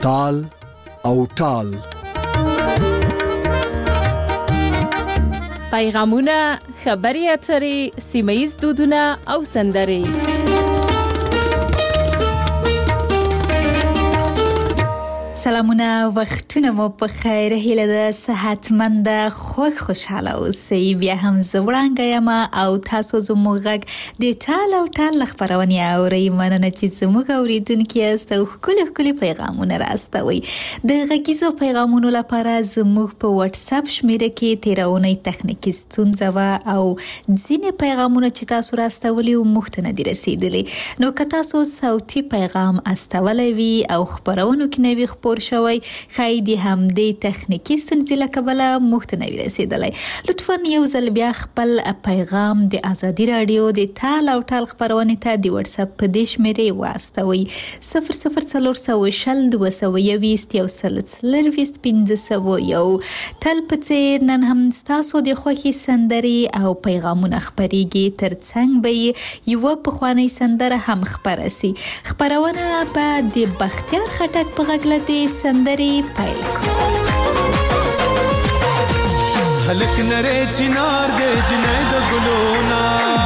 تال او ټال. پیغامونه، خبري اترې، سیمه‌ییز دودونه او سندرې. سلامونه، وختونه مو په خیر. هیله ده صحتمند، خوشحاله اوسئ. بیا هم زه وړانګه یم او تاسو زموږ غږ د ټال او ټال خپرونې اورئ. مننه چې زموږ اوریدونکي یاست او ښکلي پیغامونه راستوئ. د غږیزو پیغامونو لپاره زموږ په واتس اپ شمیره کې تیرونې تخنیکی ستونزه وه او ځینې پیغامونه چې تاسو راستولي و موږ ته نه دي رسیدلي. نو که تاسو صوتي پیغام استولی وي او خپرونو کې نه وي خپور شوی، ښایي د همدې تخنیکي ستونزې له کبله موږ ته نه وي رسیدلی. لطفا یو ځل بیا خپل پیغام د ازادي راډیو د ټال او ټال خپرونې ته د واتس اپ په دې شمیرې واستوئ: 00420211501. تل په څیر نن هم ستاسو د خوښې سندرې او پیغامونه خپریږي. ترڅنګ به یوه پخوانۍ سندره هم خپره سي. خپرونه به د بختیار خټک په غږ له دې سندرې پیل کړو. هلک نری چنار دې جنې د ګلونا،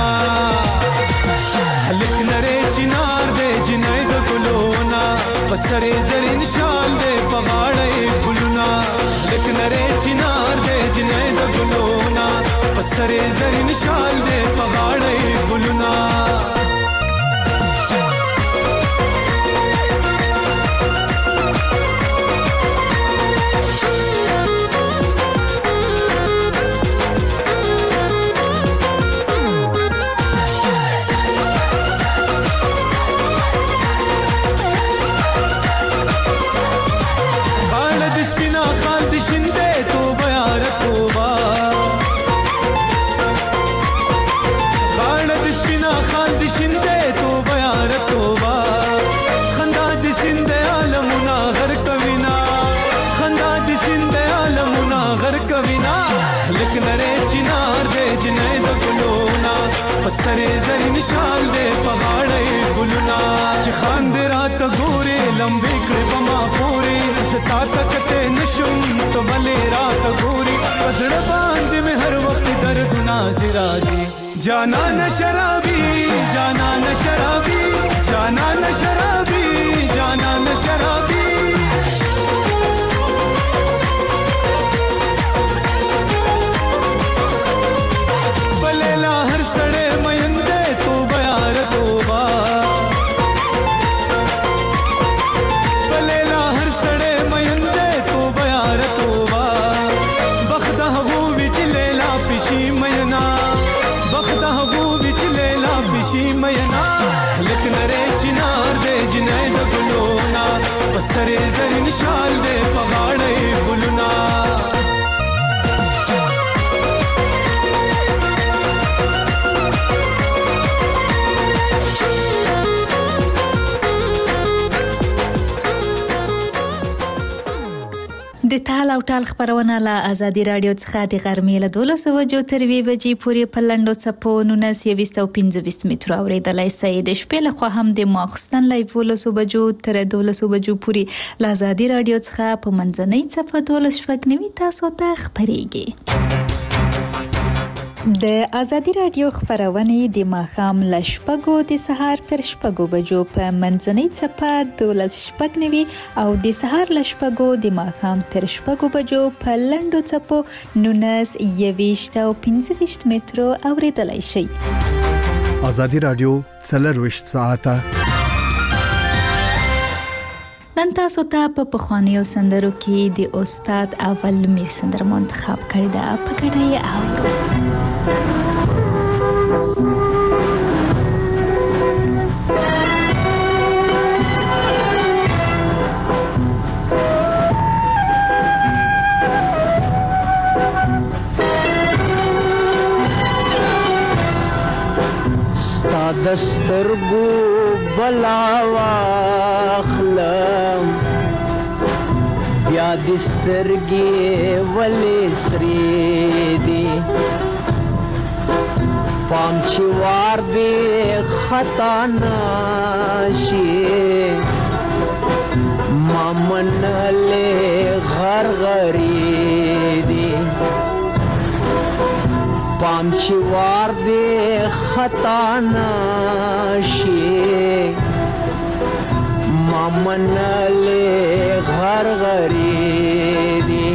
هلک نری چنار دې جنې د ګلونا، پسرې زرین شال دې پغاړې ګلونا. هلک نری چنار دې جنې د ګلونا، پسرې زرین شال دې پغاړې ګلونا. شنده توبه یار توبه، غاړه د سپینا خال د شنده توبه یار توبه، خندا د سنده عالمونه غر کوینا، خندا د سنده عالمونه غر کوینا. لک نری چنار دې جنې د ګلونا، پسرې زرین شال دې پغاړې ګلونا. چې خاند رات ګورې لمبې کړې بما پورې، ستا تکته نشم تو بلې رات ګوري، پزړه باندې مې هر وخت دردونه زراځي. جانا نه شرابي، جانا نه شرابي، جانا نه شرابي، جانا نه شرابي. بلیلا هر سړی مینده توبه یار توبه، بلیلا هر سړی مینده توبه یار توبه. بخت هغو وچ لیلا پیشی مینا، بخت هغو وچ لیلا پیشی مینا. لک نری چنار دې جنې د ګلونا، پسرې زرین شال دې پغاړې ګلونا. د ټال او ټال خپرونه له ازادي راډیو څخه د غرمې له 12 بجو تر 2 بجې پورې په لنډو څپو 1925 مترو اورېدلای شئ. د شپې لخوا هم د ماخوستن له 11 بجو تر 12 بجو پورې له ازادي راډیو څخه په منځنۍ څپه 12 تاسو ته خپرېږي. د ازادي راډیو خپرونې د ماښام له 6 د سهار تر 6 بجو په منځنۍ څپه 12 او د سهار له 6 د ماښام تر 6 بجو په لنډو څپو 19 او 25 مترو اورېدلای شئ. ازادي راډیو 24 ساعته نن تاسو ته په پخوانیو سندرو کې د استاد اول میر سندر منتخب کړی ده. په ګډه یې اورو. ستا دسترګو بلاوا خلم بیا دسترګې ولې سری دی پام چې وار دی خطا نشي مامن چې وار دې خطا نشي ما منلې غرغرې دي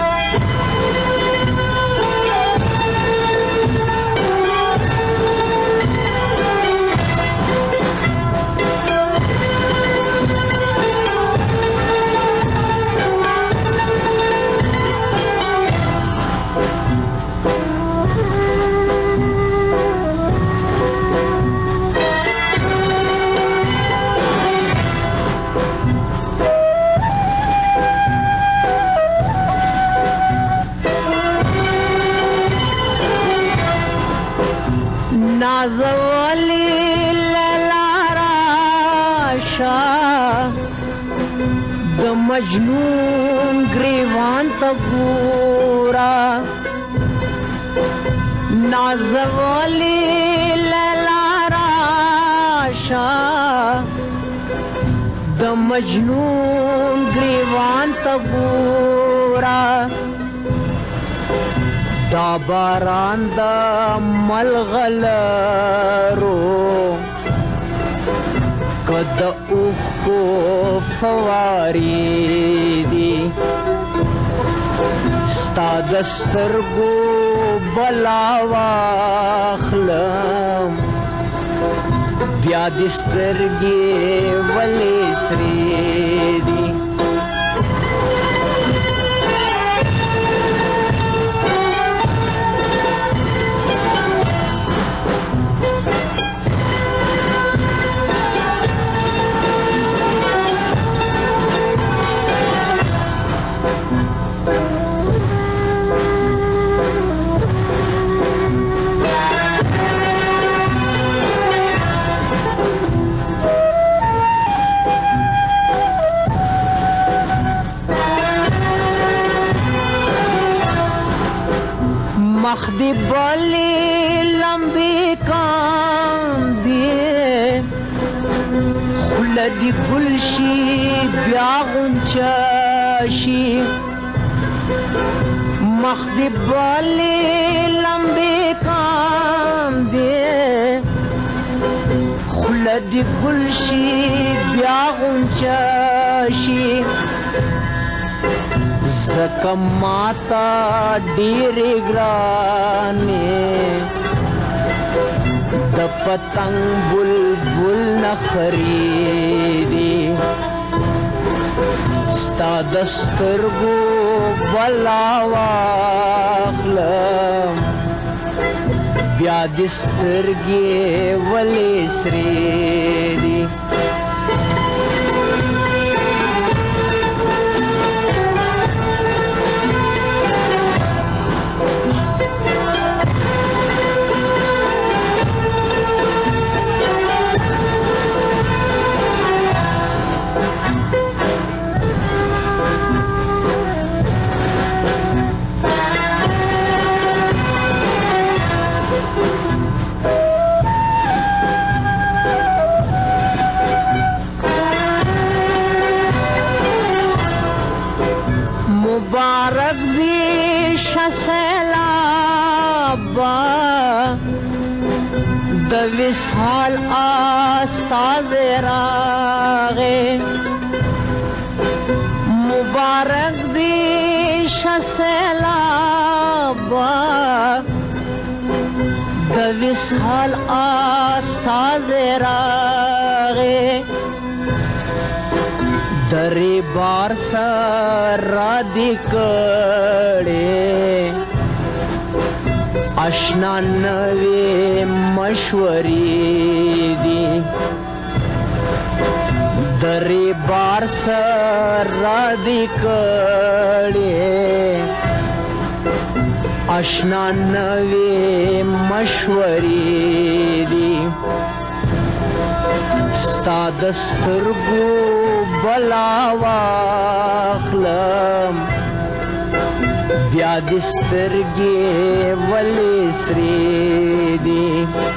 نازولی لیلا راشا د مجنون گریوان تا گورا نازولی لیلا راشا د مجنون گریوان تا گورا دا باران دا ملغلرو کد اوخ کو فواری دی ستا دسترگو بلاواخلم بیا دسترگی ولی سری دی مخدی بلی لمبی کاندی خلدی گلشی بیا غنچاشی مخدی بلی لمبی کاندی خلدی گلشی بیا غنچاشی زکه ماتا ډېرې ګرانې د پتنګ بلبل نخرې دي ستا د سترګو بلا واخلم بیا دې سترګې ولې سرې دي مبارک دی شسلابا د وصال استاز راغه مبارک دی شسلابا د وصال استاز راغه دری بار سر دی کڑے اشنا نوی مشوری دی دری بار سر دی کڑے اشنا نوی مشوری دی ستا دسترگو بلا واخلم بیا دسترگی ولی سری دی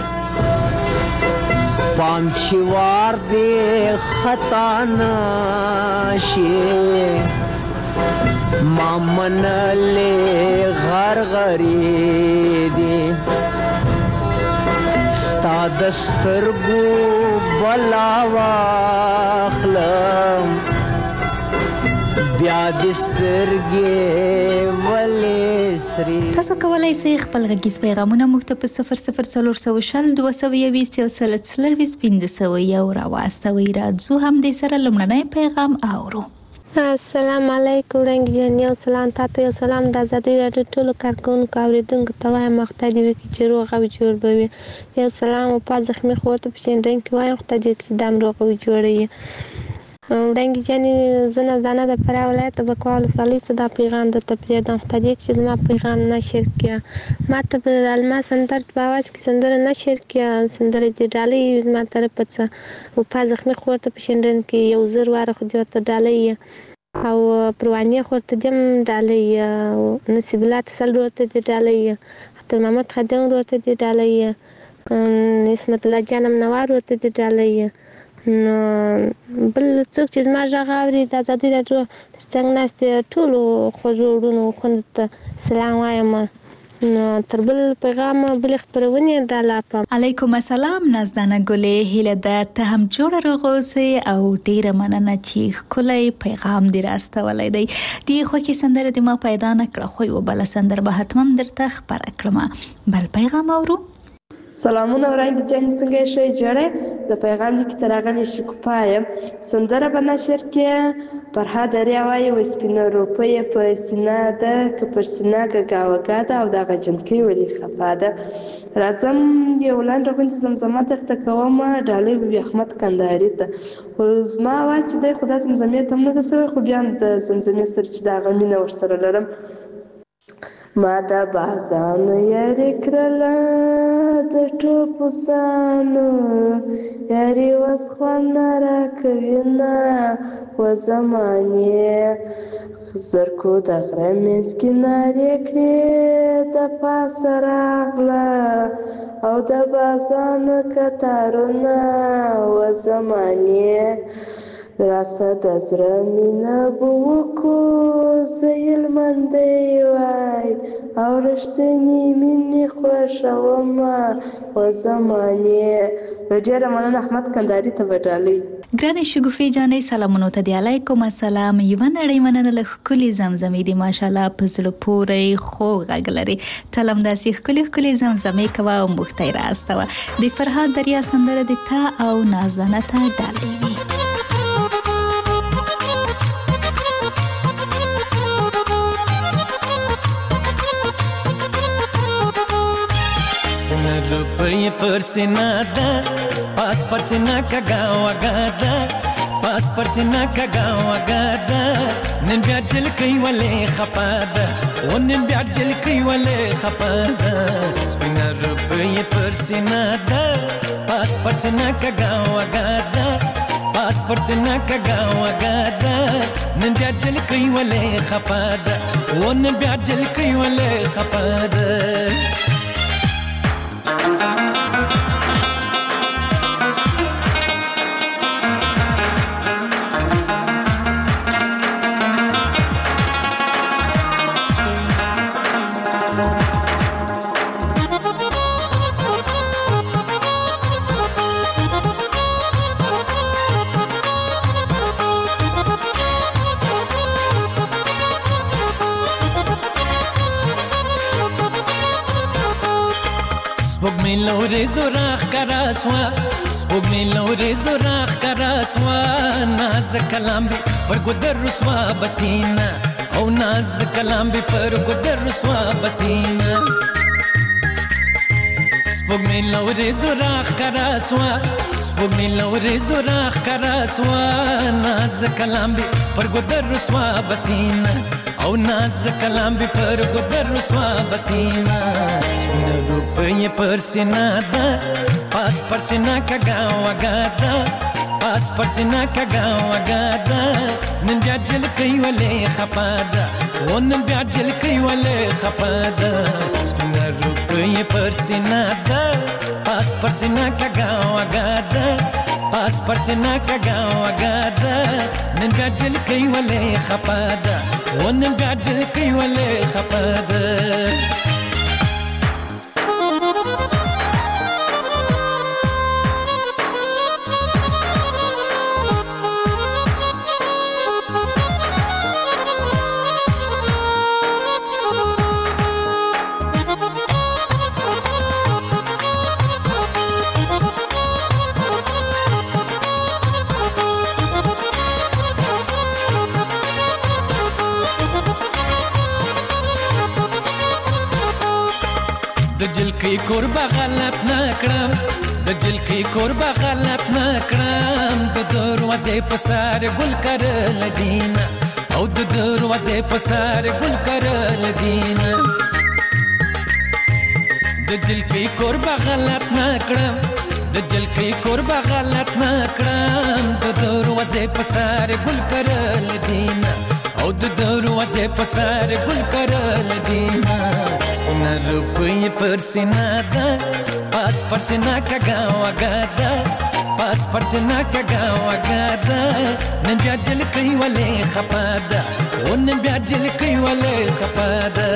پام چوار دی خطا نشی مامن له غر غری دی ستا دسترګو بلا واخلم بیا دسترګې ولې سری. تاسو کولای شئ خپل غږیز پیغامونه موږ ته په 0040224015 راواستوئ. راځو هم دې سره لومړنی پیغام اورو. السلام علیکم رنګ جان، یو سلام تاسو، یو سلام د آزادۍ راډیو ټولو کارکونکو اوریدونکو ته وایم خدای دې وکړي چې روغ او جوړ به وي. یو سلام او پاس زخمي خور ته په شینډنګ کې وایم خدای دې وکړي چې دام روغ او جوړ وي. رنګ جان زه نازانه د فراه ولایت بکوال ولسوالۍ څخه دا پیغام درته پرېږدم. خدای دې وکړي چې زما پیغام نشر کړي. ما ته په الماس سندر په اواز کې سندره نشر کړي. سندره دې ډالۍ ما طرفه څخه او پاس زخمي خور ته په شینډنګ کې یو زر واره خو دې ورته ډالۍ او پروانیه خور ته دې ډالۍ، نصیب الله تسل ورته دې ډالۍ، عبدالمحمد خادم ورته دې ډالۍ، عصمت الله جانم نوار ورته دې ډالۍ. نو بل څوک چې زما غږ اوري د آزادۍ راډیو تر څنګ ناستې ټولو خوږو وروڼو خویندو ته سلام وایم. نو تر بل پیغام بل خبرونه د لاپم. علیکم السلام نازدانه ګلې، هیله ده ته هم جوړ روغ اوسې او ډیره مننه چې ښکلی پیغام دې راستولی دی. دې خوښې سندره دې ما پیدا نه کړه خو یوه بله سندره به حتما درته خپره کړم. بل پیغام اورو. سلامونه وړاندې جان، څنګه یې ښه جوړه؟ د پیغام لیک ته راغلی شکوفا یم. سندره به نشر کې فرهاد دریا وایي و سپینه روپۍ په سینه ده که پر سینه ګګا وګا ده او دغه جنکۍ ولې خفا ده. راځم یو لنډه غوندې زمزمه درته کومه، ډالۍ به وي احمد کندهاري ته. خو زما اواز چې دی خو دا زمزمې ته هم نه ده سوی، خو بیا هم د زمزمې سره چې د هغه مینه ورسره لرم. ما د بازانو یاري کړله د ټوپوسانو، یاري اوس خوند نه راکوینه و زمانې زرکو د غره منځ کې نارې کړې د پاسه راغله او د بازانو کتارونه و زمانې راسه د زړه مینه به وکړو زه هلمندی وای او رښتینې مینې خوښومه و زمانې. ډېره مننه احمد کندهاري ته به ډالۍ. ګرانې شګوفې جانې سلامونو ته دی. علیکم السلام. یوه نړۍ مننه له ښکلې زمزمې دي، ماشاءالله په زړه پورې خوږ غږ لري. تل همداسې ښکلې ښکلې زمزمې کوه او موږ ته یې راستوه. د فرهاد دریا سندره د تا او نازانه ته ډالۍ وي. روپۍ پر سینه ده پاس پر سینه کږه وږه ده، پاس پر سینه کږه وږه ده. نن بیا جلکۍ ولې خفه ده و نن بیا جلکۍ ولې خفه ده. سپینه روپۍ پر سینه ده پاس پر سینه کږه وږه ده، پاس پر سینه کږه وږه ده. نن بیا جلکۍ ولې خفه ده و نن بیا جلکۍ ولې خفه ده. سپوږمۍ لورې زوراخ کرا سوا، سپوږمۍ لورې زوراخ کرا سوا. ناز کلام به پر ګودر رسوا بسینا او ناز کلام به پر ګودر رسوا بسینا. سپوږمۍ لورې زوراخ کرا سوا، سپوږمۍ لورې زوراخ کرا سوا. ناز کلام به پر ګودر رسوا بسینا او ناز کلام به پر ګودر رسوا بسینا. سپینه روپۍ پر سینه ده پاس پر سینه کږه وږه ده، پاس پر سینه کږه وږه ده. نن بیا جلکۍ ولې خفه ده و نن بیا جلکۍ ولې خفه ده. سپینه روپۍ پر سینه ده پاس پر سینه کږه وږه ده، پاس پر سینه کږه وږه ده. نن بیا جلکۍ ولې خفه ده ونن بیا جلکی ولې خپه ده د جلکی قربا غلط نکړم د جلکی قربا غلط نکړم د دروازې په سر ګل کرل دینه او د دروازې په سر ګل کرل دینه د جلکی قربا غلط نکړم د جلکی قربا غلط نکړم د دروازې په سر ګل کرل دینه او د دروازې په سر ګل کرل دینه سپینه روپۍ پر سینه ده پاس پر سینه کږه وږه ده پاس پر سینه کږه وږه ده نن بیا جلکۍ ولې خپه ده او نن بیا جلکۍ ولې خپه ده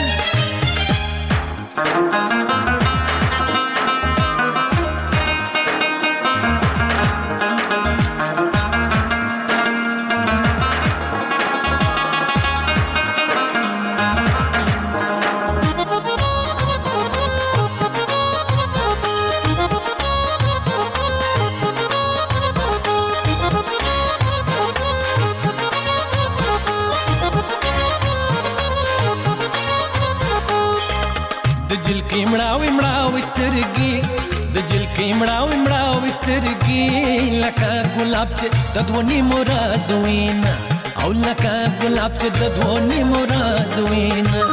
د جلکی مړاوي مړاوي سترګي د جلکی مړاوي مړاوي سترګي لکه ګلاب چې د دوه مرزوینا او لکه ګلاب چې د دوه مرزوینا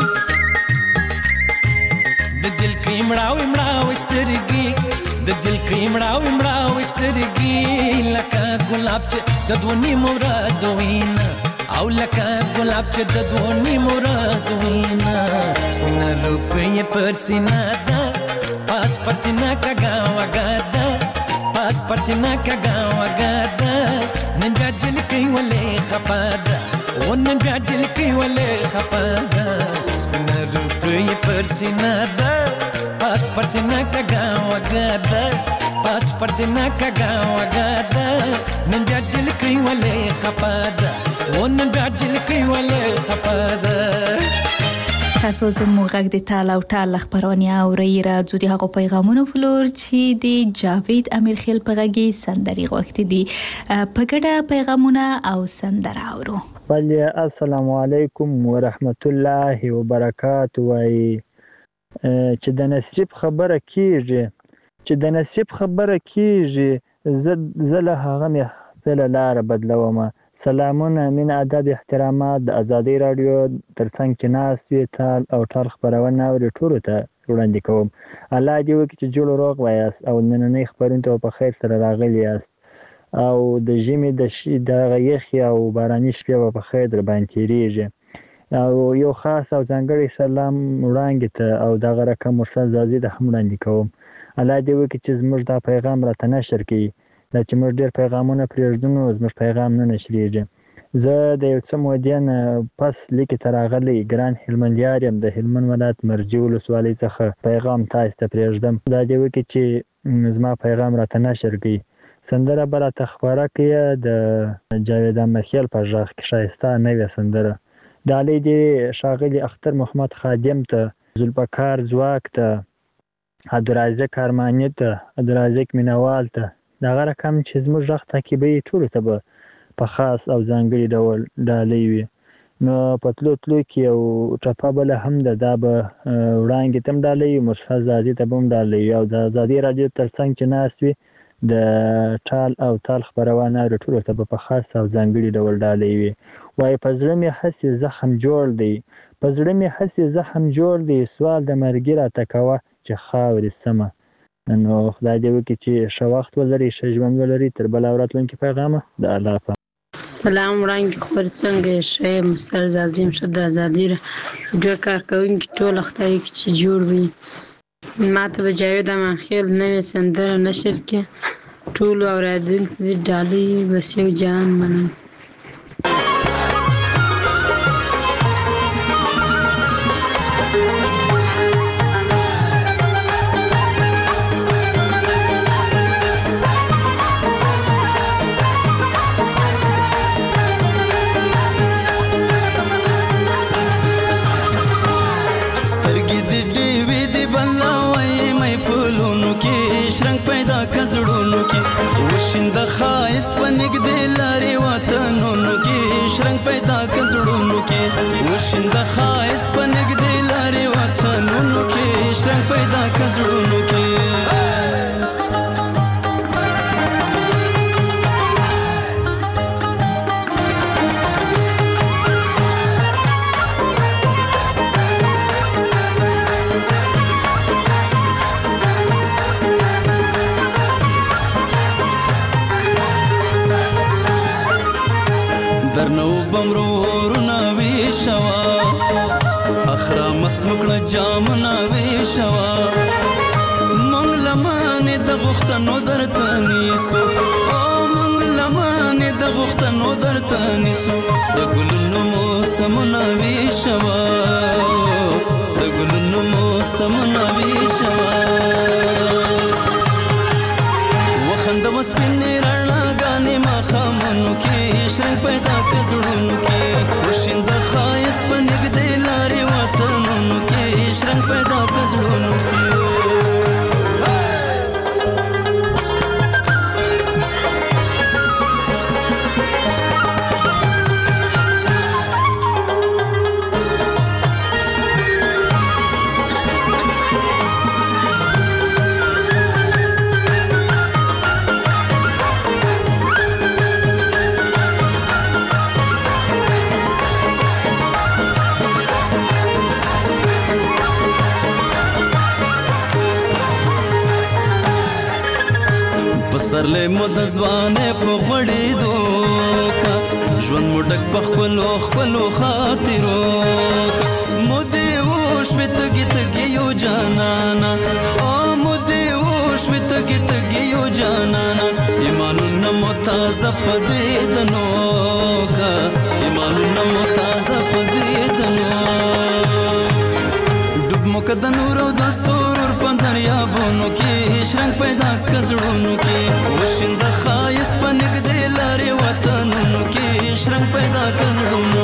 د جلکی مړاوي مړاوي سترګي د جلکی مړاوي مړاوي سترګي لکه ګلاب چې د دوه مرزوینا او لکه ګلاب چې د دوه مرزوینا سپینه روپۍ پر سینه ده پاس پر سینه کږه وږه ده پاس پر سینه کږه وږه ده نن بیا جلکۍ ولې خپه ده او نن بیا جلکۍ ولې خپه ده سپینه روپۍ پر سینه ده پاس پر سینه کږه وږه ده پاس پر سینه کږه وږه ده نن بیا جلکۍ ولې خپه ده او نن بیا جلکۍ ولې خپه ده تاسو زموږ غږ د ټال او ټال خبرونه اورئ راځو د هغو پیغامونو فلور چې د جاوید امیرخیل په غږی سندري غوښتي دي په ګډه پیغامونه او سندره اورو بله السلام علیکم ورحمت الله وبرکاته وای چې د نصیب خبره کیږي زه له هغه مې خپله لاره بدلومه سلامونه مینه ادب احترامات د ازادي رادیو ترڅنګ چې ناست وي ټال او ټال خبرونه اوري ټولو ته وړاندې کوم الله دې وکړي چې جوړ روغ وایاست او نننۍ خبرونه ته په خیر سره راغلي یاست او د ژمي د یخي او باراني شپې په خیر در باندې تیریږي او یو خاص او ځانګړی سلام وړاندې ته او دغه رقم مرسل زازي د هم وړاندې کوم الله دې وکړي چې زموږ دا پیغام راته نشر کړي دا چې موږ ډېر پیغامونه پرېږدو نو زموږ پیغام نه نشریږي زه د یو څه مودې نه پس لیکې ته راغلی ګران هلمندیار یم د هلمند ولایت مرجې ولسوالۍ څخه پیغام تاسو ته پرېږدم دا دې وکړي چې زما پیغام راته نشر کړي سندره به راته خپاره کړي د جاوید امیرخیل په غږ کې ښایسته نوې سندره ډالۍ دې ښاغلي اختر محمد خادم ته ذوالفقار ځواک ته عبدالرازق ارماني ته عبدالرازق مینوال ته دغه رقم چې زموږ غږ تعقیبوي ټولو ته به په خاص او ځانګړي ډول ډالۍ وي نو په تلو کې یو ټپه بله هم ده دا به وړاندې ته هم ډالۍ وي مرسل زازي ته به هم ډالۍ وي او د ازادي راډیو تر څنګ چې ناست وي د ټال او ټال خپرونه اوري ټولو ته به په خاص او ځانګړي ډول ډالۍ وي وایي په زړه مې هسې زخم جوړ دی سوال د مرګي راته کوه چې خاورې سمه نو خدای دې وکړي چې ښه وخت ولري ښه ژوند ولري تر بله راتلونکي پیغامه د الله په سلام وړاندې خبر څنګه ښه مستر زازیم شه د ازادي راډیو کارکوونکي ټول خدای چې جوړ وي ما ته به جاوید امیرخیل نوې سندره نشر کړي ټولو اورېدونکو ته ډالۍ بس یو جان منم خایست په نږدې لارې وطنونو کې شرنګ پیدا که زړونو کې وشینده خایست په نږدې لارې وطنونو کې شرنګ پیدا که زړونو کې درنو بمرورونه ویشوا اخرا مست مکړه جامونه ویشوا مونږ لمانې د غوښتنو درته نیسو او مونږ لمانې د غوښتنو درته نیسو د ګلونو موسمونه ویشوا د ګلونو موسمونه ویشوا وخنده وسپینې رڼاګانې ماښامونو کې شرنګ پیدا که زړونو کې وشینده ښایست په نږدې لارې وطنونو کې شرنګ پیدا که زړونو کې پسرلی مو د ځوانۍ په غوړېدو کا ژوند مو ډک په خپلو خاطرو کا مودې وشوې تږي تږي یو جانانا او مودې وشوې تږي تږي یو جانانا ایمانونه مو تازه په دیدنو کا ایمانونه مو تازه په دیدنو ډوب مو که د نور او د سرور په دریابونو کې شرنګ پیدا که زړونو کې وشینده ښایست په نږدې لارې وطنونو کې شرنګ پیدا که زړونو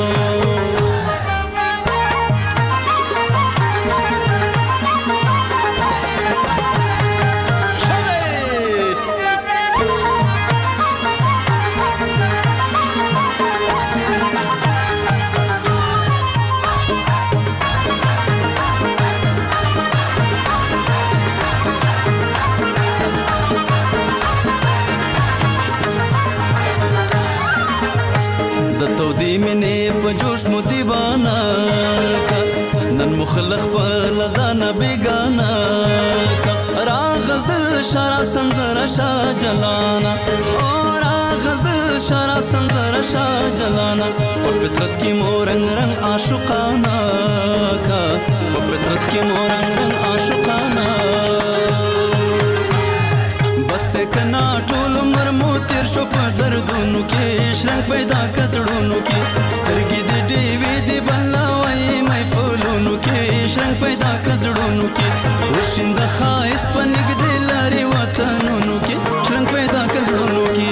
تودې مینې په جوش مو دیوانه کا نن مو خلق په لزانه بیگانه کا راغزل شارع سندره شاه جلانا او راغزل شارع سندره شاه جلانا په فطرت کې مو رنگ رنگ عاشقانه کا په فطرت کې مو رنگ رنگ عاشقانه بسته کنا ټول عمر مو تیر شو په دردونو کې شرنګ پیدا که زړونو کې سترګې د ډیوې د بلاوي محفلونو کې شرنګ پیدا که زړونو کې وشینده ښایست په نږدې لارې وطنونو کې شرنګ پیدا که زړونو کې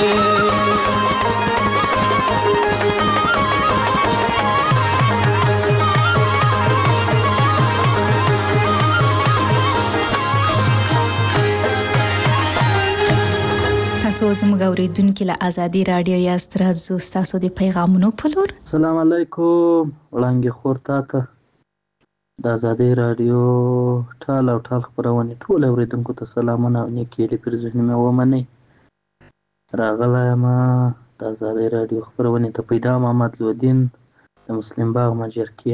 تاسو زموږ اوریدونکو له ازادي رادیو یاست راځو تاسو د پیغامونو په لور السلام علیکم وړاندې خور تاته د ازادي رادیو ټال او ټال خبرونه ټول اوریدونکو ته سلامونه او نیکې لري پر ذهن مې ومني راغلی یم د ازادي رادیو خبرونه ته پیدا محمد لودین د مسلم باغ مجر کې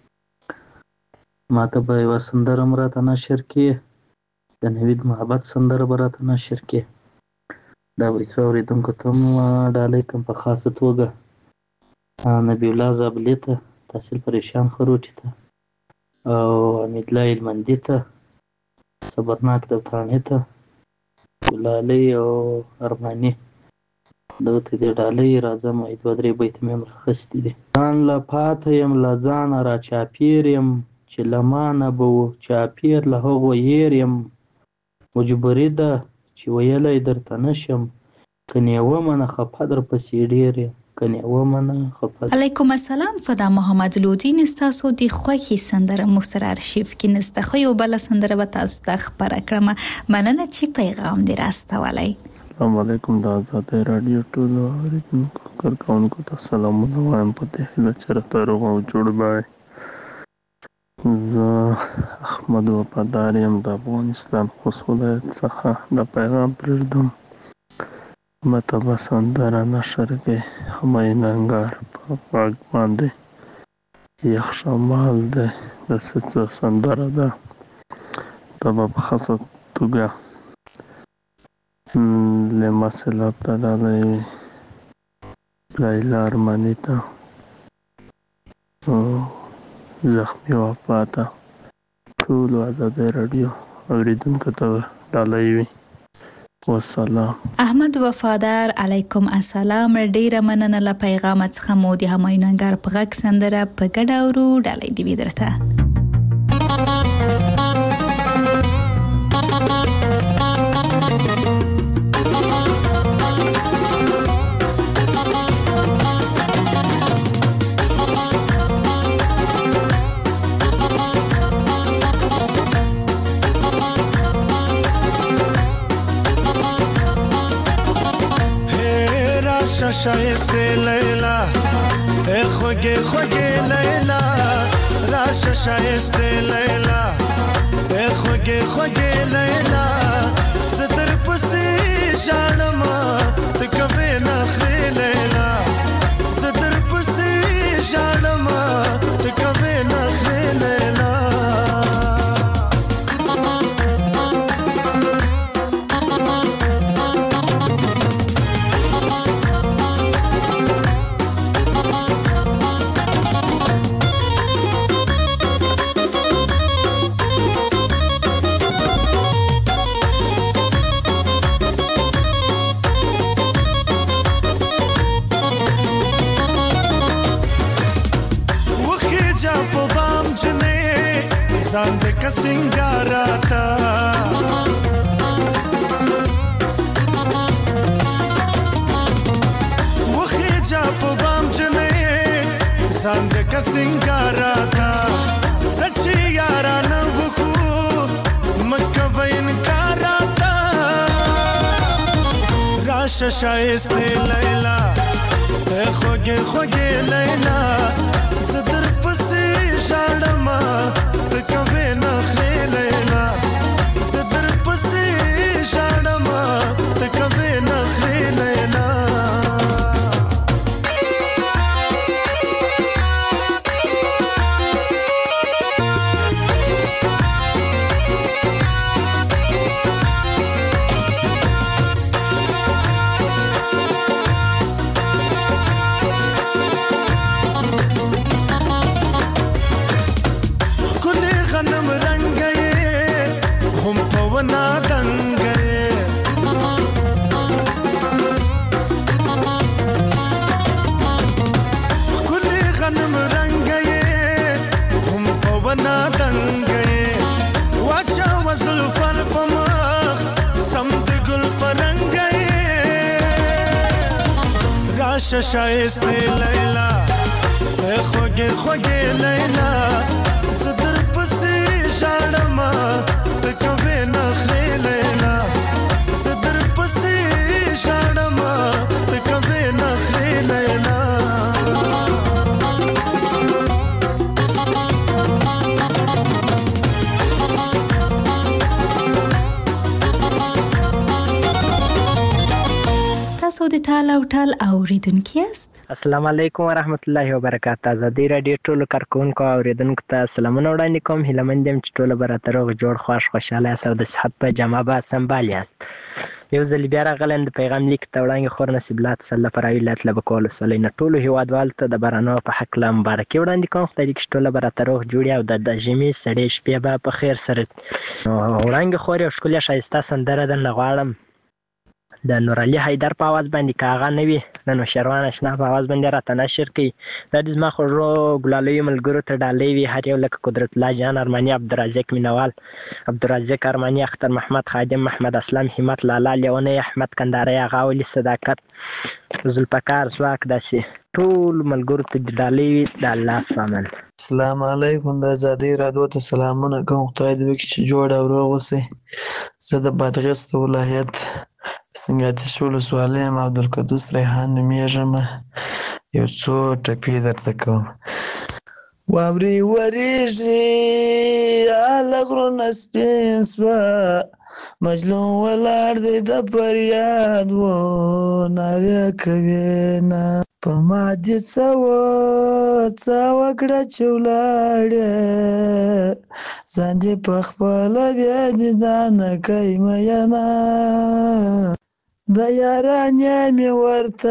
ماته به یو سندره راته نشر کې د نوید محبت سندره به راته نشر کې دا ویڅو اوریدونکو ته ډالۍ کوم په خاصه توګه نبی الله زابلي ته تحصیل پریشان خروټي ته او حمید الله المندي ته صبرناک دوتانې ته ګلالۍ او ارماني دغه ته دې ډالۍ راځم دوه درې بیت مې هم راخیستي دي ځان له پاته یم له ځانه راچاپېر یم چې له مانه به و چاپېر له هغو هېر یم مجبوري ده چې ویلی درته نشم که نیوه منه خفه درپسې ډېر یم علیکم السلام فدا محمد لودین ستاسو د خوښي سندره مو سره ارشیف کې نسته خو یو بل سندره به تاسو ته خبره کړم مننه چې پیغام دې راستولی السلام علیکم. د آزادۍ راډیو ټولو اورېدونکو کارکوونکو ته سلامونه وایم په دې هیله چې راته روغ او جوړ به وئ. زه احمد وفادار یم د افغانستان خوست ولایت څخه دا پیغام پرېږدم. مته به سندره نشر کې همایون انګار په غږ باندې یخ شمال دی د څه سندره ده. دا به په خاصه توګه لمسل ابتدالی لیلا ارمانی ته زخمی وفاته ټولو آزادۍ راډیو اورېدونکو ته ډالۍ وي. والسلام. احمد وفادار علیکم السلام. ډیره مننه له پیغام څخه مو د همایون انګار په غږ سندره په ګډه اورو. ډالۍ دې وي درته. شایسته لیلا ای خوږې خوږې لیلا راشه شایسته لیلا ای خوږې خوږې لیلا زه در پسې ژاړم ته کوې نخرې لیلا زه در پسې ژاړم ته کوې نخرې لیلا ځان دې که سنګاراتا وخی جا په بام جنې ځان دې که سنګاراتا سچي یارانه وکړو مکه وینکاراتا راشه شایسته لیلا خوږې خوږې لیلا زه در پسې ژاړم ته کوې نخرې لیلا زه در پسې ژاړم ته کوې نخرې لیلا شایسته لیلا خوږې خوږې لیلا زه در پسې ژاړم ته کوې نخرې لیلا زه در پسې ژاړم ته کوې نخرې لیلا تاسو د ټال او ټال اوریدونکي یاست. السلام علیکم ورحمت الله وبرکاته. آزادۍ راډیو ټولو کارکوونکو او اوریدونکو ته سلامونه وړاندې کوم. هیله مند یم چې ټوله به راته روغ جوړ خوښ خوشحاله یاست او د صحت په جامه به سنبال یاست. یو ځل بیا راغلی د پیغام لیک ته وړاندې خور نصیب الله تسله فرایي ولایت لبکول ولسوالۍ نه ټولو هیوادوالو ته د بارانو په هکله مبارکي وړاندې کوم. خدای دې کړي چې ټوله به راته روغ جوړ او د ژمي سړې شپې به په خیر سره وړاندې خور یو ښکلې ښایسته سندره درنه غواړم د نور علي حیدر په आवाज باندې که هغه نه وي د نوشیروان اشنا په आवाज باندې راته نشر کړي. دا د زما خوږو ګلالیو ملګرو ته ډالۍ وي هر یو لکه قدرت الله جان ارماني عبدالرزاق مینوال عبدالرزاق ارماني اختر محمد خادم محمد اسلام همت لالا لیونی احمد کنداري هغه ولي صداقت ذوالفقار ځواک داسې ټول ملګرو ته ډالۍ وي د الله په امان. السلام علیکم. د آزادۍ راډیو ته سلامونه کوم. خدای دې وکړي چې جوړ او روغ اوسئ. زه د بادغیس ولایت څنګه آتش ولسوالۍ یم، عبدالقدوس ریحان نومیږم. یو څو ټپې درته کوم. واورې ورېږي اله غرونه سپین سوه، مجنون ولاړ دی د فریاد و نارې کوي نه په ما دې څه وکړه چې ولاړې، ځان دې پخپله بیا دې ځانه کوي مینه، د یارانې مې ورته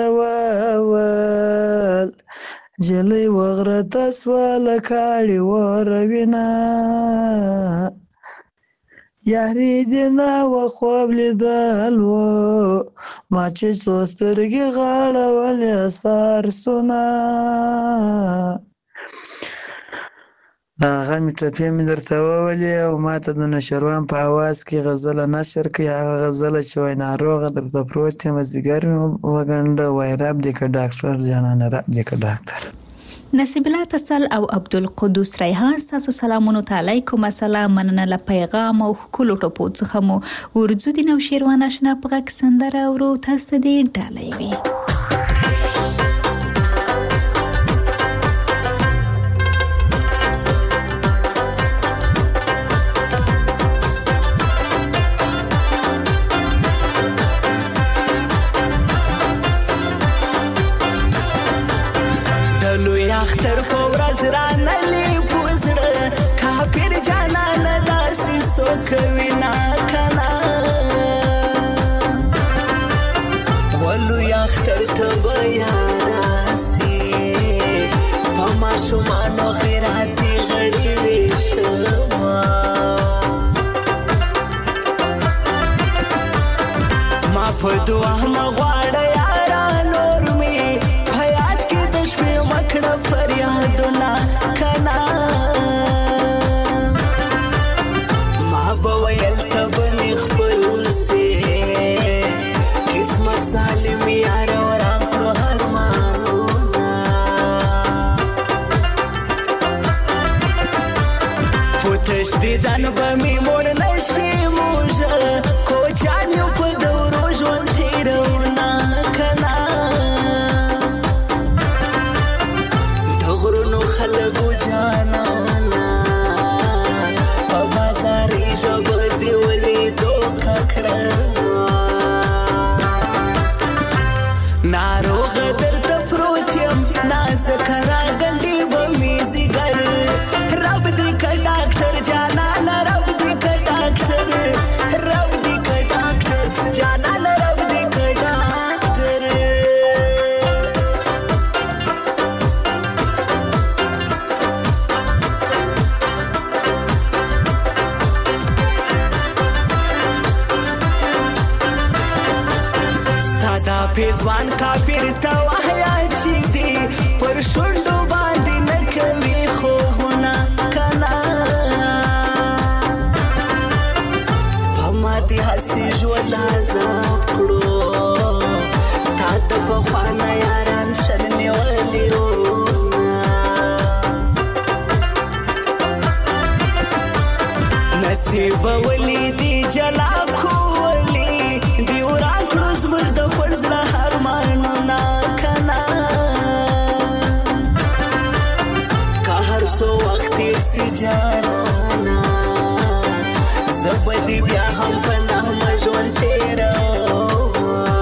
وویل جلۍ وغرته سوه له کاڼي وروینه، یاري دې نه وه خوب لیدل و ما چې څو سترګې غړولې سارسونه. دا غمې ټپې مې درته وولې او ما ته د نشروان په اواز کې غزله نشر کړي. هغه غزله چې وایي ناروغه درته پروت یم ځیګر مې وګنډه، وایي رب دې که ډاکټر جانانه رب دې که ډاکټر. نصیب الله تسل او عبدالقدوس ریحان ستاسو سلامونو ته علیکم السلام. مننه له پیغام او ښکلو ټپو څخه مو ورځو دین او شیروان اشنا په غږ سندره اورو. تاسو ته دې ډالۍ وي. اختر په ورځ رانلې پوزړه کافر جانانه داسې سوکوي نا کنه، ولوی اختر ته به یاراسي په ماشومانو خیراتي غړي ویشما، ما په دعا مغواړه یارا نور می حیات کې د شپې مکړه فریادونه کنه، ما به ویل ته بنې خپل سي قسمت سالم یار ورکړو ارمانونه، په تشدیدان به مې موړ نشي موږه کوچان یو په دورو ژوند تېرونه کنه، خلقو جانانا په بازاري ژبه دې ولیدو ککړه، ناروغه درته پروت یم نازکه راګنډې به مې ځیګر، رب دې که ډاکټر جانانه رب دې که ډاکټر، رب دې که ډاکټر جانانه رب دې که ډاکټر. پیزوان کافر ته وحیا چې دی پر شونډو باندې نه کوي خوبونه کنه، په ماتې هسې ژوند عذاب کړو تا د پخوانه یاران شل نیولي وونه، نصیب ولیدي جلا کولی دی وران کړو زموږ د فرزله ارمانونه کنه، که هر څو وخت تېر سي جانانه زه به دې بیا هم په نغمه ژوند تېروم،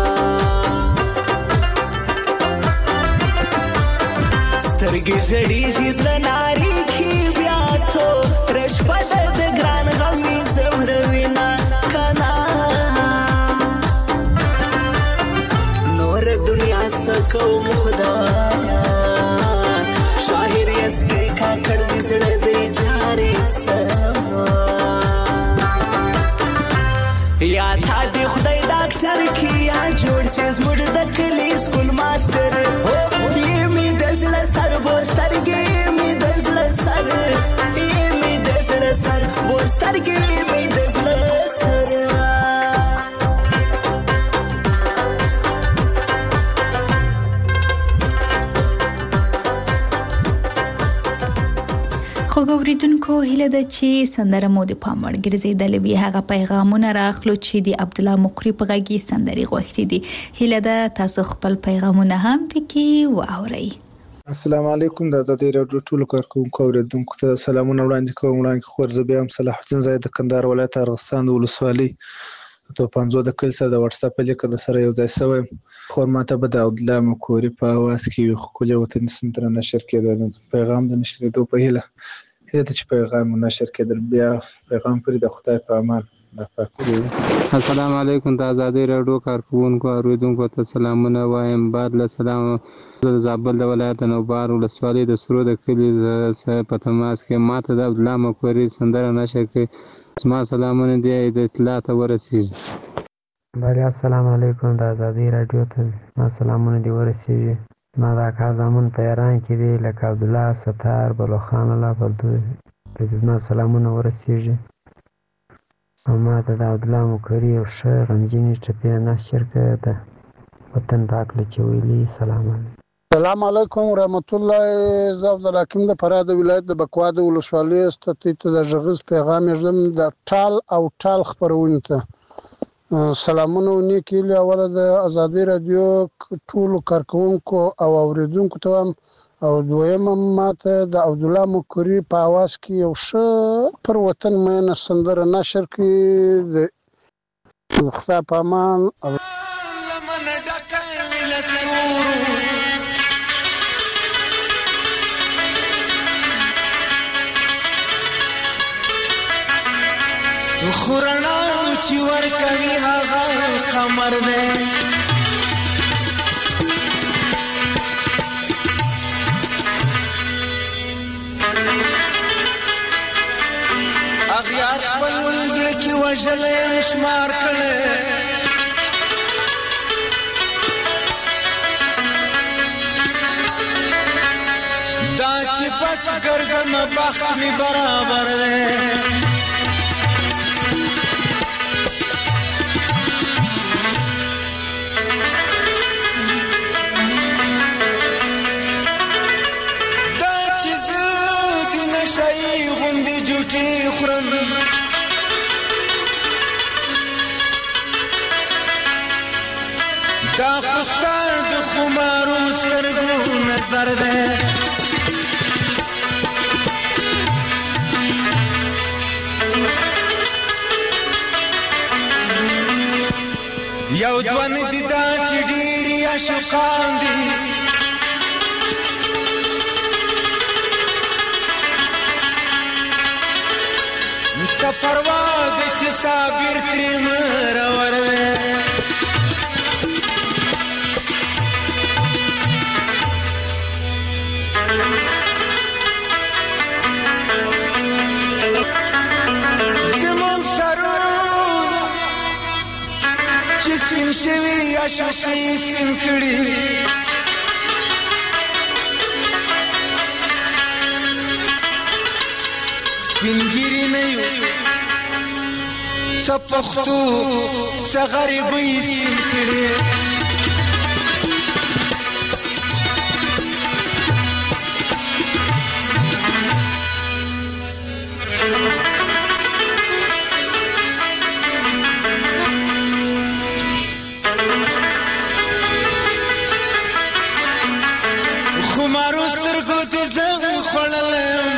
سترګې ژړېږي زړه نارېږي بیا توره شپه ده د ګران غم مې ځوروي نه کنه، دنیا سکوم خدایا شاهر یسکی کاکړ دې زړه دې جارې سما، یا تا دې خدای ډاکټر کی یا جوړ سي زموږ د کلي سکول ماسټر، یې مې د زړه سر بوسترګې مې د زړه سر، یې مې د زړه سر بوسترګې مې د زړه سر. خو ګوریدونکو هیله ده چې سندره مو د پام وړ ګرځېدلې وي. هغه پیغامونه راخلو چې د عبدالله مقری په غږی سندري غوښتي دي. هیله ده تاسو خپل پیغامونه هم پکې واورئ. السلام علیکم. د آزادۍ راډیو ټولو کارکونکو اوریدونکو ته سلامونه وړاندې کوم. وړاندې خور زه بیا هم صلاح الدین زاید د کندهار ولایت ارغستان د ولسوالۍ توپنځو د کلي سره د واتس اپ لیکه د سره یو ځای شوی. خور ماته به د عبدالله مقری په اواز کې یو ښکلی وطني سندره نشر کېدل. پیغام د نشرېدو په هیله ده چې پیغام نشر کېدل. بیا پیغام پرې د خدای په امان. السلام علیکم. د آزادۍ راډیو کارکونکو اوریدونکو ته سلامونه وایم. بعد له سلام د زابل د ولایت نوبار ولسوالۍ د سرو د کلي په تماس کې ماته د عبدالله مقری سندره نشر کړي. زما سلامونه دی د اطلاع ته ورسېږي. بله السلام علیکم. د آزادۍ راډیو ته زما سلامونه دی ورسېږي. ما دا کار زمون په ایران کې دی لکه عبدالله ستار بلوخان الله پردو ته زما سلامونه ورسېږي. او ما ته د عبدالله مقری یو ښه غمجنې ټپې نشر کړې ده وطن پاک له چې ویلي. سلام علیکم. السلام علیکم ورحمت الله. زه عبدالحکیم د فراه د ولایت د بکوا د ولسوالۍ استتی ته د غږیز پیغام یږدم د ټال او ټال خپرونې ته سلامونه و نیک هیلې. اوله د آزادۍ راډیو ټولو کارکوونکو او اوریدونکو ته وایم او دویمه ماته د عبدالله مقری په اواز کې یو ښه پر وطن مینه سندره نشر کړي. د خدای په امان. خورنا چې ورکوي هغه قمر دی اغیار خپل زړه کې وژلې شمار کړي دا چې پچ ګرځم بخت می برابر دی دا خستار د خمارو سترګو نظر ده یو دوان دي داسې ډېرې عاشقان دي سفر واد چې صابر ترې مرور زمون سرو چې سپین شوي عاشقي سپین کړي سپینګیري نه یو څه پښتو څه غریبۍ سپین کړي خمارو سترګو ته زه خوړلم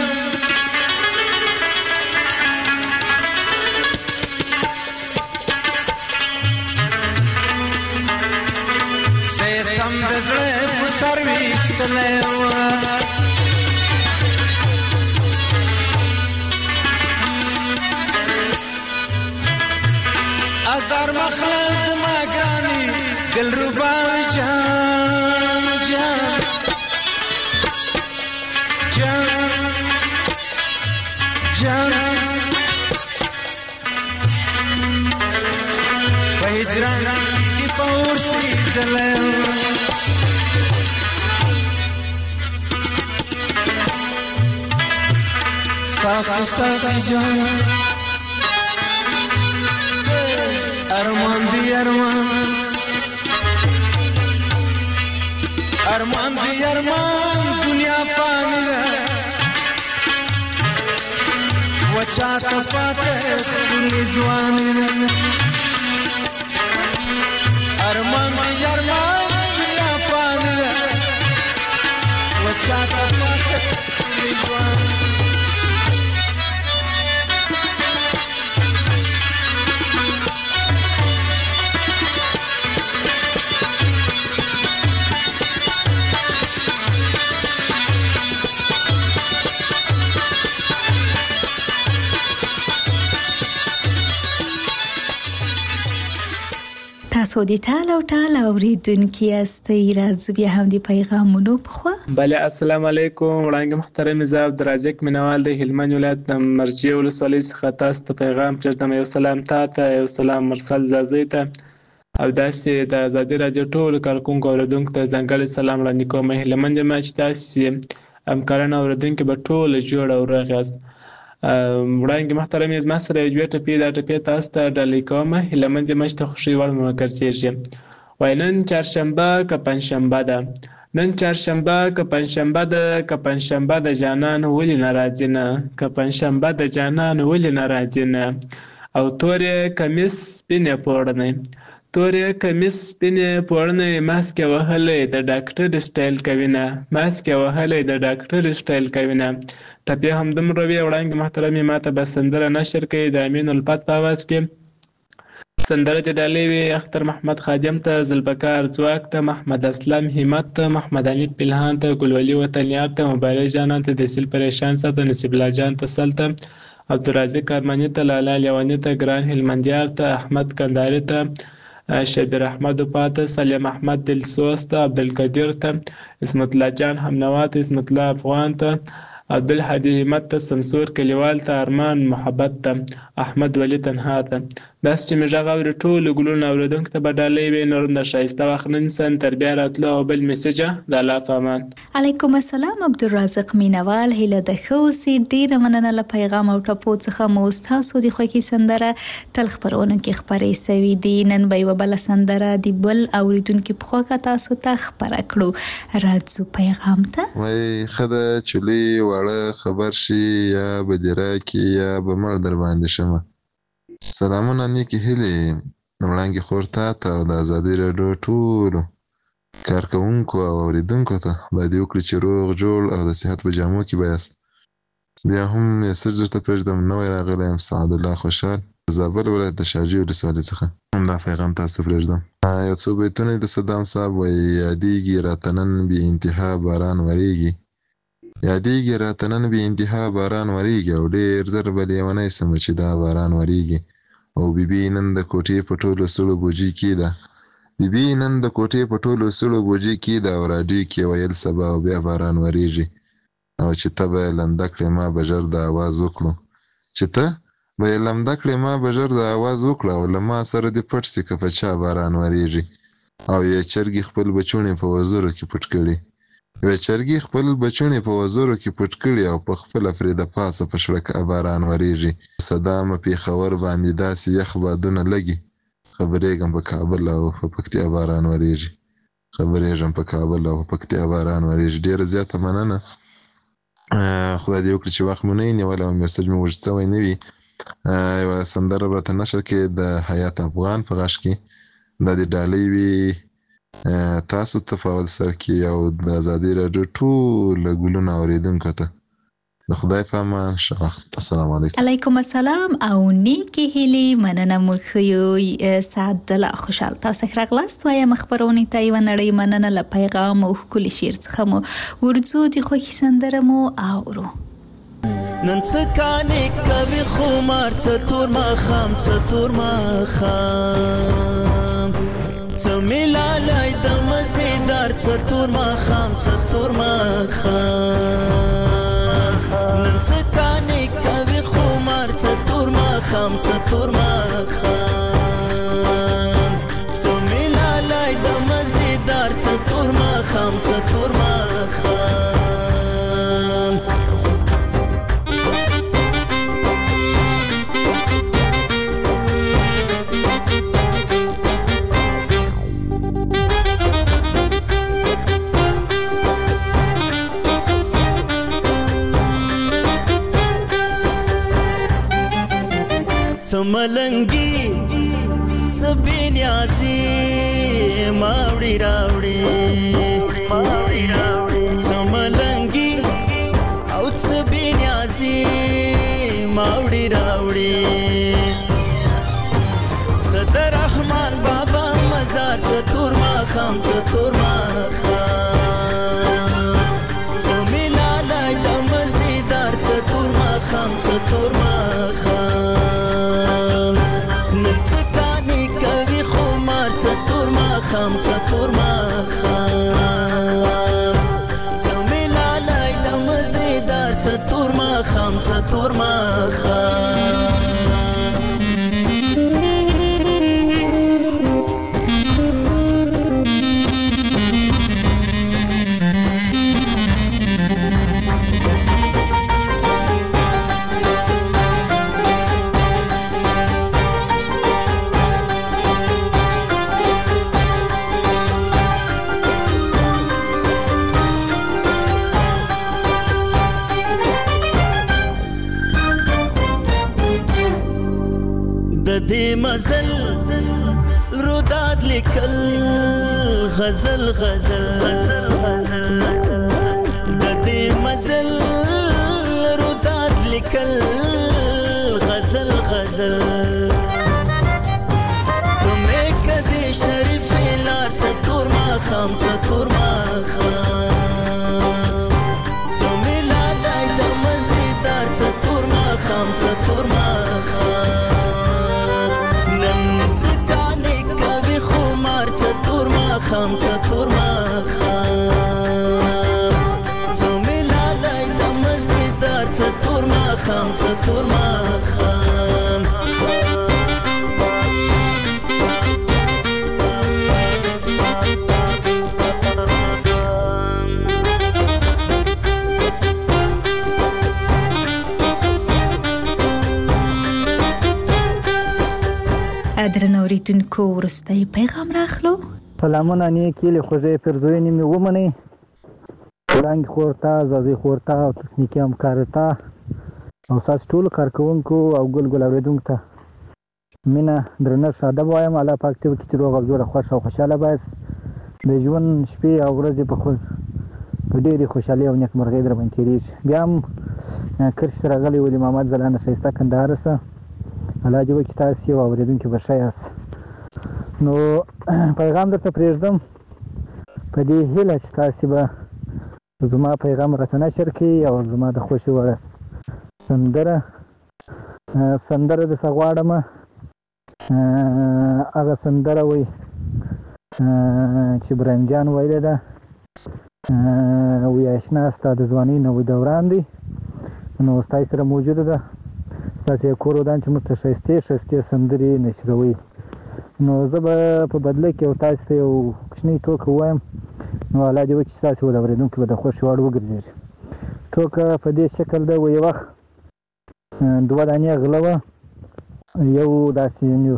د زړه په سر ویشتلی وه ازار مخله زما ګرانې دلربا جان جان جان جان په هجران دي په ورسېدلی وه ساقی ساقی جان ارمان دی ارمان ارمان دی ارمان دنیا پانی ده چاته پاته سپینې ځواني ارمان دې ارمان دنیا فاني و چاته پاته سپینې ځواني تاسو د ټال او ټال اوریدونکي یاستئ. راځو بیا هم د پیغامونو په خوا. بله السلام علیکم. وړاندې محترم زه عبدالرزاق مینوال د هلمند ولایت د مرجې ولسوالۍ څخه تاسو ته پیغام پرېږدم. یو سلام تاته، یو سلام مرسل زازۍ ته، او داسې د ازادي راډیو ټولو کارکوونکو اوریدونکو ته ځانګړی سلام وړاندې کوم. هیلهمند یم چې تاسې همکاران اوریدونکي به ټوله جوړ او روغ یاست. وړاندې محترم زما سره یو دوې ټپې دا ټپې تاسو ته ډالۍ کوم. هیلهمند یم چې ته خوښۍ وړ مې وګرځېږي. وایي نن چهارشنبه که پنجشنبه ده، نن چهارشنبه که پنجشنبه ده، که پنجشنبه د جانان ولې نه راځي نه، که پنجشنبه د جانان ولې نه راځي نه. او تورې کمیس سپینې پوړنۍ، تورې کمیس سپینې پوړنۍ، ماسک یې وهلی د ډاکټر سټایل کوي نه، ماسک یې وهلی د ډاکټر سټایل کوي نه. ټپې همدومره وي. وړاندې محترمې ما ته به سندره نشر کوي د امین الفت په اواز کې. سندره چې ډالۍ وي اختر محمد خادم ته، ذوالبقار ځواک ته، محمد اسلم همت ته، محمد علي پلهان ته، ګلولي وطنیار ته، مبارک جانان ته، دسیل پریشان ته، نصیب الله جان ته، سل ته، عبدالرازق ارمني ته، لالا لیواني ته، ګران هلمندیار ته، احمد کنداري ته، شبیر احمد پاته، سلیم احمد دلسوز ته، عبدالقدیر ته، اسمت الله جان همنوا ته، اسمت الله افغان ته، عبدالحدی همت ته، سمسور کلیوال ته، ارمان محبت ته، احمد ولی تنها ته. داسې چې مې غږ اوري ټولو ګلونو اورېدونکو ته به ډالۍ وي. نور د ښایسته وخت نه نیسم تر بیا راتلو او بل میسجه د الله په امان. علیکم السلام عبدالرزاق مینوال. هیله د ښه اوسې. ډېره مننه له پیغام او ټپو څخه مو ستاسو د خوښې سندره تل خپرونو کې خپرې سوي دي. نن به یوه بله سندره د بل اورېدونکي په خواږه تاسو ته خپره کړو. راځو پیغام ته. وایي ښه ده چې لوی واړه خبر شي، یا به دې راکړي یا به مړ در باندې شمه. سلامونه نیکې هیلې وړانګې خور تا ته او د ازادي راډیو ټولو کارکوونکو او اورېدونکو ته خدای دې وکړي چې روغ جوړ او د صحت په جامو کې به یاست. بیا هم میسج درته پرېږدم، نوی راغلی یم سعد الله خوشحال د زابل ولایت د شاجوی ولسوالۍ څخه. همدا پیغام تاسو ته پرېږدم. یو څو بیتونه د صدام صاحب وایي یادېږي راته نن بې انتها باران ورېږي، یادېږي راته نن بې انتها باران ورېږي، او ډېر زر به لیونی سمه چې دا باران ورېږي. او بیبي نن د کوټې په ټولو سړو بوجي کې ده، بیبي نن د کوټې په ټولو سړو بوجي کې ده، او راډیو کې ویل سبا او بیا باران ورېږي. او چې ته به یې لمده کړې ما به ژر د اواز وکړو، چې ته به یې لمده کړې ما به ژر د اواز وکړو، او له ما سره دې پټ سي که په چا باران ورېږي. او یې چرګې خپل بچوڼې په وزرو کې پټ کړي، یوې چرګې خپل بچوڼې په وزرو کې پټ کړي، او په خپله پرې د پاسه په شړکه باران ورېږي. صدامه پېښور باندې داسې یخ بادونه لګي، خبرېږم په کابل او په پکتیا باران ورېږي، خبرېږم په کابل او په پکتیا باران ورېږي. ډېره زیاته مننه. خدای دې وکړي چې وخت مو نه وي نیولی او میسج مو اوږد شوی نه وي. یوه سندره به راته نشر کړې د حیات افغان په غږ کې، دا د ډالۍ وي تاسو ته په اول سر کې او د ازادي راډیو ټوله ګلونه اورېدونکو ته. د خدای په امان، ښه وخت. السلام علیکم. علیکم السلام او نیکې هیلې. مننه مو ښیو سعد الله خوشحال. تاسو ښه راغلاست. وایم خپرونې ته یوه نړۍ مننه له پیغام او ښکلي شعر څخه مو ورځو د خوښې سندره مو اورو. نن څه کانې کوي خمار، څه تور ماښام، څه تور ماښام، څه ملالای د مزیدار، څه تور ماښام، څه تور ماښام. نن څه کانې کوي خمار، څه تور ماښام، څه تور ماښام، څه ملالای د مزیدار، څه تور ماښام، څه تور ماښام. سملنګي سبینیاسي ماوړي راوړي سملنګي او سبینیاسي ماوړي راوړي صدر رحمان بابا مزار ستور ما خام ستور ما خام سمیلا لای د مزیدار ستور ما خام ستور ما خام نڅکانی کوي خمار ستور ما خام ستور ما خام سمیلا لای د مزیدار ستور ما خام ستور ما خام دې مزل روداد لیکل غزل غزل د دې مزل روداد لیکل غزل غزل تمه کدي شریف لار ستور ما خام ستور ما خام سمیلا لای د مزیدار ستور ما خام ستور ما خام خام ستور ما خام سمیلا لای د مزیدار ستور ما خام ستور ما خام درنو اوریدونکو وروستی پیغام راخلو. سلامونه نیکی له خوږې پرزوینې مې ومنئ وړاندې خورته زازي خورته او تخنیکي همکارته او ستاسو ټولو کارکوونکو او ګل ګل اورېدونکو ته مینه درنښت ادب وایم. الله پاک دې وکړي چې روغ او جوړه خوښ او خوشحاله باید د ژوند شپې او ورځې په ډېرې خوشحالۍ او نیکمرغۍ در باندې تېرېږي. بیا هم کرښې ته راغلی ولي محمد ځلانه ښایسته کندهار څه الله دې وکړي تاسې او اورېدونکي به ښه یاست. نو پیغام درته پرېږدم په دې هیله چې تاسې به زما پیغام راته نشر کړي او زما د خوښې وړه سندره درڅه غواړمه. هغه سندره وایي چې ابراهیم جان ویلې ده وایي اشنا ستا د ځوانۍ نوی دوران دی. نو ستاسې سره موجوده ده ستاسې یو کور ودان چې موږ ته ښایستې سندرې نشروي. نو زه به په بدله کې او تاسو ته یو کوچنۍ ټوکه ووایم. نو الله دې وکړي چې تاسې ول اورېدونکي به د خوښې وړ وګرځېږي. ټوکه په دې شکل ده وایي یو وخت دوه دانې غله وه. یو داسې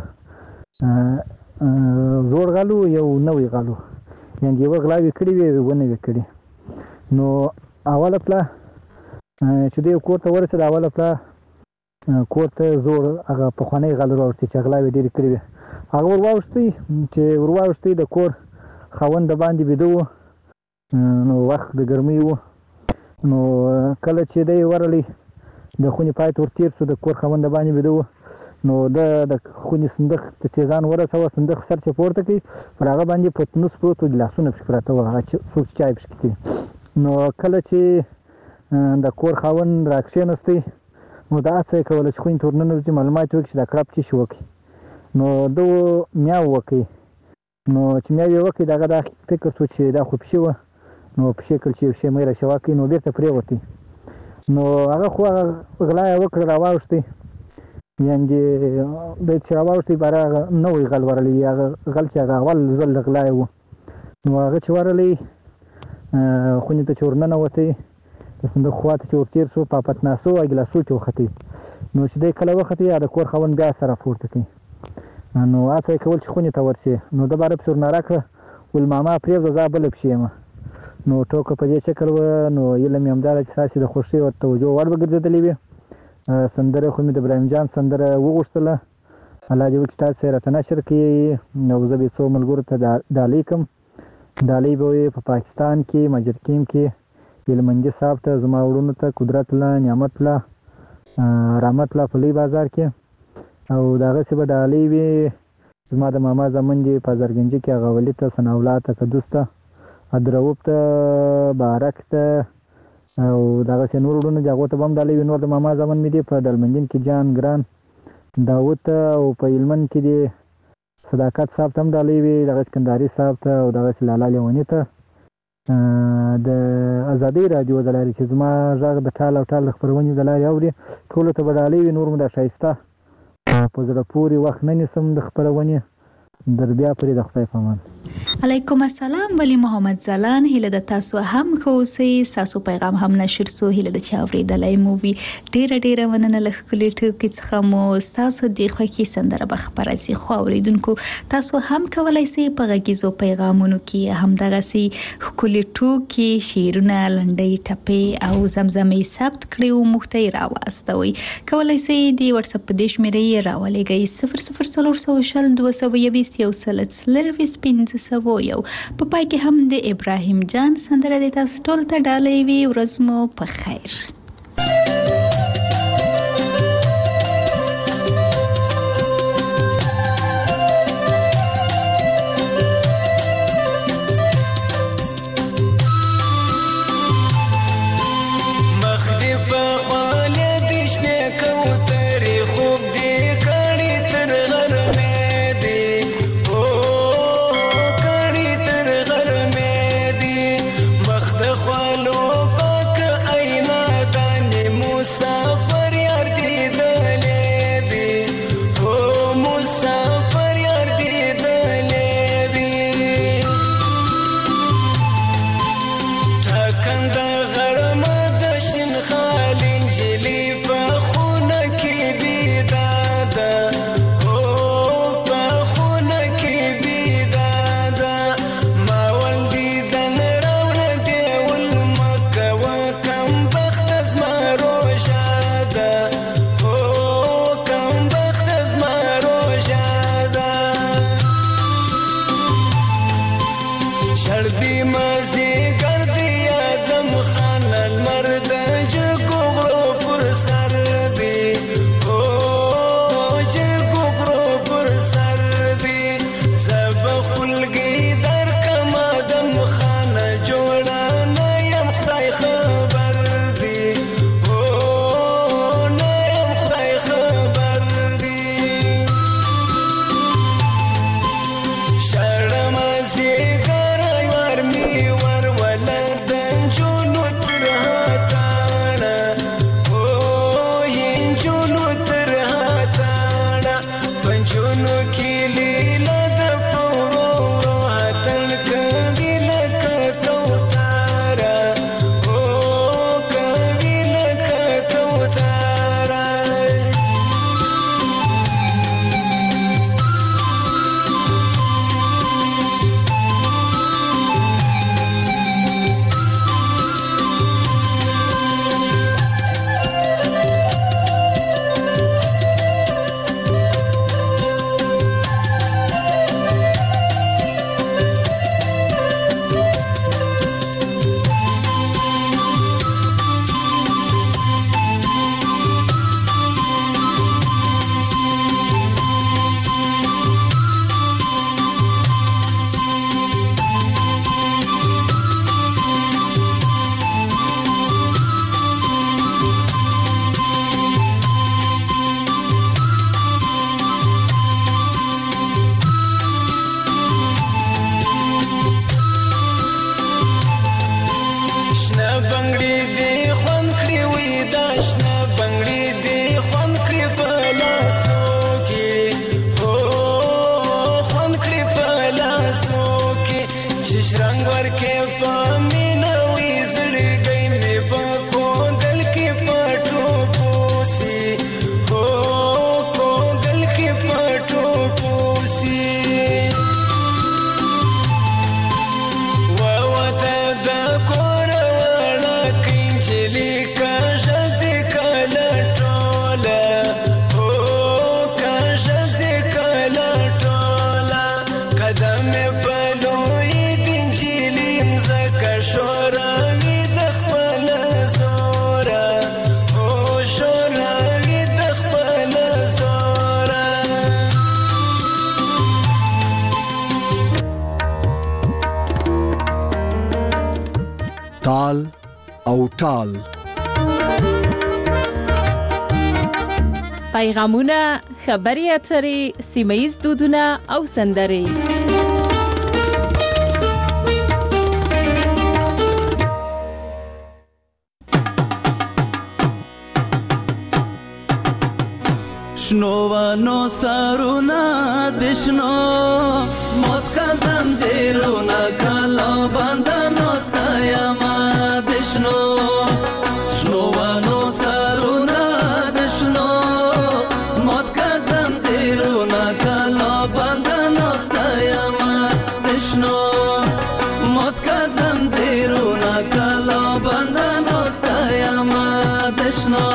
زوړ غل و یو نوی غل و یعنې یوه غلاوې کړې وې یوه نوې کړې. نو اوله پله چې دوی کور ته ورسېد اوله پله کور ته زوړ هغه پخوانی غل راوړتې چې غلاوې ډېرې کړې وې. هغه ورواوښتی چې ورواوښتی د کور خاوند د باندې بیده و. نو وخت د ګرمۍ و. نو کله چې دی ورغلی د خونې پای ته ورتېر شو د کور خاوند د باندې بیده و. نو د خونې صندوق ته چې ځان ورسوه صندوق سر چې پورته کړي پر هغه باندې پتنوس پروت و ګیلاسونه پکې پراته وو هغه څوک چې چای پکې کوي. نو کله چې د کور خاوند راکښېنستی نو دا هڅه یې کوله چې خونې ته ورننوځي معلومات یې وکړي چې دا کړپ څه شي وکړي. نو ده میاو وکړي. نو چې میاو یې وکړي د هغه دا فکر شو چې دا خو پښې وه. نو پښې کړل چې یو شی میره شوا کړي نو بېرته پرېوتی. نو هغه خو هغه غلا یې وکړه راواوښتی یعنې دی چې راواوښتی باره هغه نوی غل ورغلی هغه غل چې هغه اول ځل د غلا یې و. نو هغه چې ورغلی خونې ته چې ورننوتی د صندوق خوا ته چې ورتېر شو په پتناسو او ګیلاسو چې وختې. نو چې دی کله وختې د کور خاوند بیا سره پورته کړي. نو هڅه یې کول چې خونې ته ورشي. نو ده باره پسې ورناره کړه ویل ماما پرېږده زه بله پسې یم. نو ټوکه په دې شکل وه. نو علم یې همدا ده چې ستاسې د خوښۍ ورته توجه وړ به ګرځېدلې وي. سندره خو مې د ابراهیم جان سندره وغوښتله الله دې وکړي تاسې راته نشر کړي او زه به څو ملګرو ته ډالۍ کړم. ډالۍ به وي په پاکستان کې، مجرکیم کې، هلمندي صاحب ته، زما وروڼو ته، قدرت الله، نعمت الله، رحمت الله په لوی بازار کې. او دغسې به ډالۍ وي زما د ماما زامن دي په ازرګنجي کې، هغه ولي ته، ثناءالله ته، قدوس ته، ادرؤوب ته، بارک ته او دغسې نور وروڼه دي، هغو ته به هم ډالۍ وي. نور د ماما زامن مې دي په دلمندین کې، جان ګران داود ته، او په هلمند کې دي صداقت صاحب ته هم ډالۍ وي، دغسې کندهاري صاحب ته او دغسې لالا لیوني ته. د ازادۍ راډیو د لارې چې زما غږ د ټال او ټال د خپرونې د لارې اوري، ټولو ته به ډالۍ وي. نور مو دا ښایسته په زړه پورې وخت نه نیسم د خپرونې. در بیا پرې د خدای په امان. علیکم السلام ولی محمد زلان، هیله د تاسو هم ښه اوسئ. ستاسو پیغام هم نشر سو، هیله د چې اورېدلی مو وي. ډېره مننه له ښکلي ټوکې څخه مو. ستاسو د خوښې سندره به خپره سي، خو اورېدونکو تاسو هم کولی سئ په غږیزو پیغامونو کې همدغسې ښکلي ټوکې، شعرونه، لنډۍ، ټپې او زمزمې ثبت کړئ او موږ ته یې راواستوئ. کولی سئ د وټساپ په دې شمېره یې راولېږئ 004020 221 1 په پای کې هم د ابراهیم جان سندره د تاسو ټول ته ډالۍ وي. ورځ مو په خیر. Ka jazi شوروي د خپل زوره او شوروي د خپل زوره تال او ټال پیغامونه، خبرې اترې، سیمه ییز دودونه او سندرې. شنوانو سرونه د شنو موت کا زنجیرونه کلا بندانو ستایما د شنو شنوانو سرونه د شنو موت کا زنجیرونه کلا بندانو ستایما د شنو موت کا زنجیرونه کلا بندانو ستایما د شنو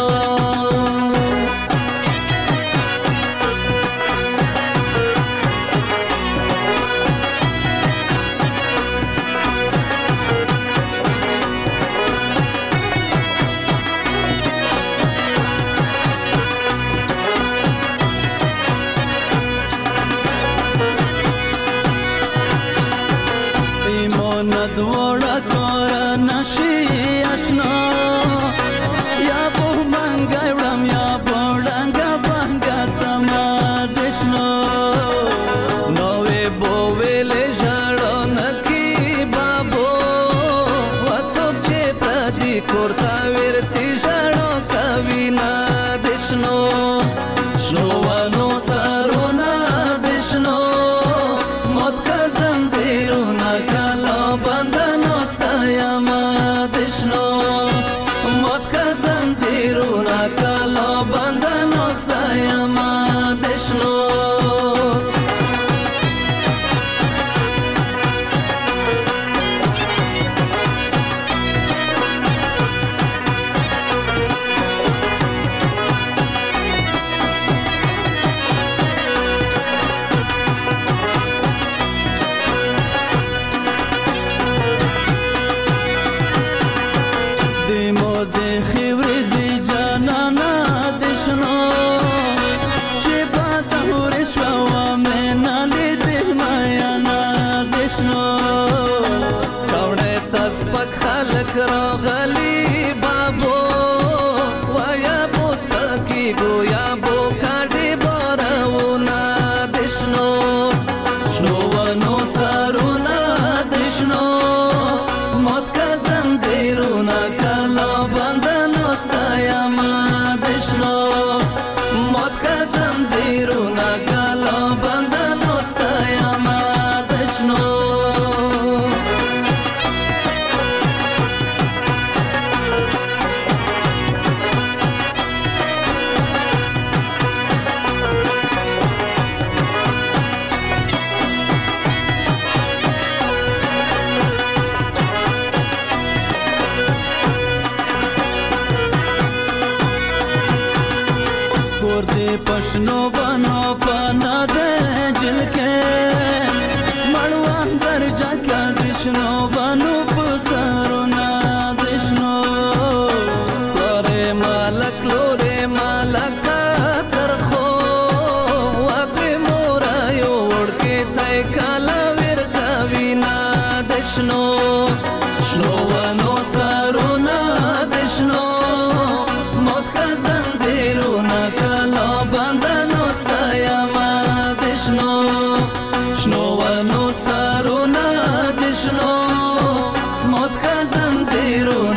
شنو سرونه د شنو موت کا زنجیرونه